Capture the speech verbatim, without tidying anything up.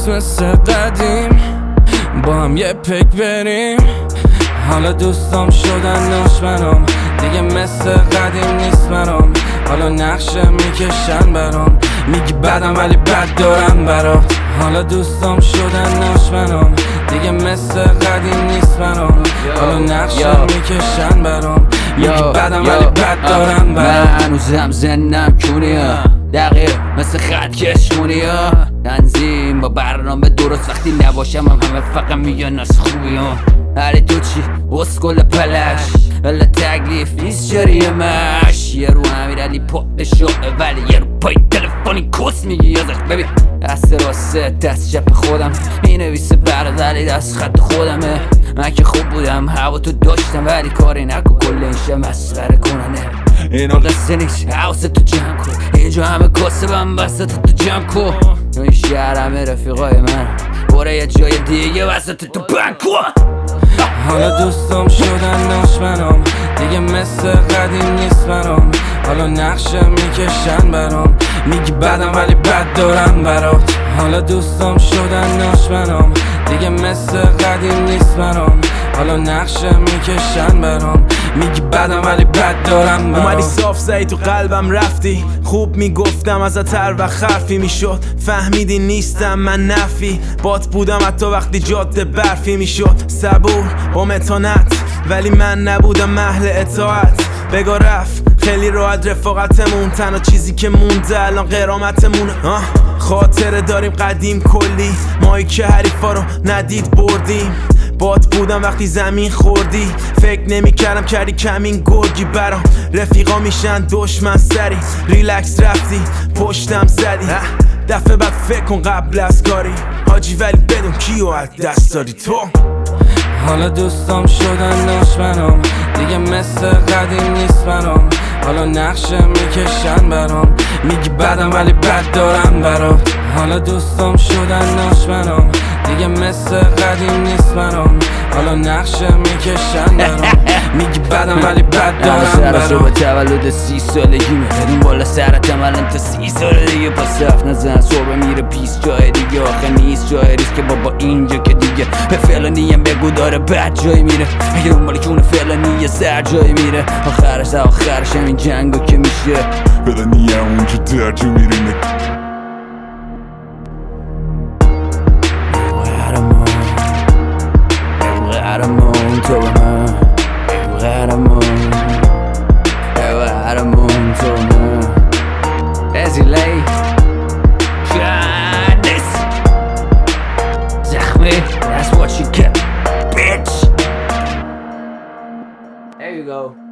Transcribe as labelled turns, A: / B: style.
A: مثل قدیم با هم یه پک بریم. حالا دوستام شدن دشمنام، دیگه مثل قدیم نیست برام. حالا نقشه میکشن برام، میگی بدم ولی بد دارم برات. حالا دوستام شدن دشمنام، دیگه مثل قدیم نیست برام. حالا نقشه میکشن برام، میگی بدم ولی بد دارم برات.
B: من هنوزم زنم کونیا دقیق مثل خط کشمونی ها. تنظیم با برنامه درست، وقتی نباشم هم همه فقط میگن از خوبی ها. علی تو چی؟ اسکل پلش الا تکلیف نیست جریمش. یه رو امیر علی پاپ شعه ولی یه رو پای تلفنی کس میگی یازخ. ببین دست راسته دست چپ خودم مینویسه برد ولی دست خط خودمه. من که خوب بودم هوا تو داشتم ولی کاری نکن کل این شه مسخره کننه. اینا قصه نیست حواست تو جمع کن، اینجا همه کاسبم وسط تو جمع کن. تو این شهر همه رفیقای من باره یه جای دیگه وسط تو بند کن.
A: حالا دوستام شدن دشمنام، دیگه مثل قدیم نیست برام. حالا نقشه میکشن برام، میگی بدم ولی بد دارم برات. حالا دوستام شدن دشمنام، دیگه مثل قدیم نیست برام. حالا نقشه میکشن برام، میگی بدم ولی بد دارم برات.
C: اومدی صاف زدی تو قلبم رفتی، خوب میگفتم ازت هر وقت حرفی میشد. فهمیدی نیستم من نفی، بات بودم حتی وقتی جاده برفی میشد. صبور با متانت ولی من نبودم اهل اطاعت. بگا رفت خیلی راحت رفاقتمون، تنها چیزی که مونده الان قرامتمونه. خاطره داریم قدیم کلی، مایی که حریفا رو ندید بردیم. بات بودم وقتی زمین خوردی، فکر نمی کردم کردی کمین گرگی برام. رفیقا میشن دشمن سری، ریلکس رفتی پشتم زدی. دفعه بعد فکر کن قبل از کاری حاجی، ولی بدون کیو از دست دادی تو.
A: حالا دوستام شدن دشمنام، دیگه مثل قدیم نیست برام. حالا نقشه میکشن برام، میگی بدم ولی بد دارم برات. حالا دوستام شدن دشمنام، دیگه مثل قدیم نیست برام. حالا نقشه میکشن برام، میگی بدم ولی بد دارم برات.
B: صبح تولد سی سالگی میداریم بالا سرتم الان تا سی سال دیگه. پس حرف نزن صبح میره پیس جای دیگه، آخه نیست جای ریسک که بابا اینجا که دیگه. به فلانی هم بگو داره بد جای میره، اگه اون مالی کونه فلانی یه سر جای میره. آخرش آخرش همین جنگو که میشه،
D: فلانی هم اونجا در جو میره.
B: قهرمان تو به من، قهرمان قهرمان تو به من. ازیلی جانس زخمی that's what you get bitch. There you go.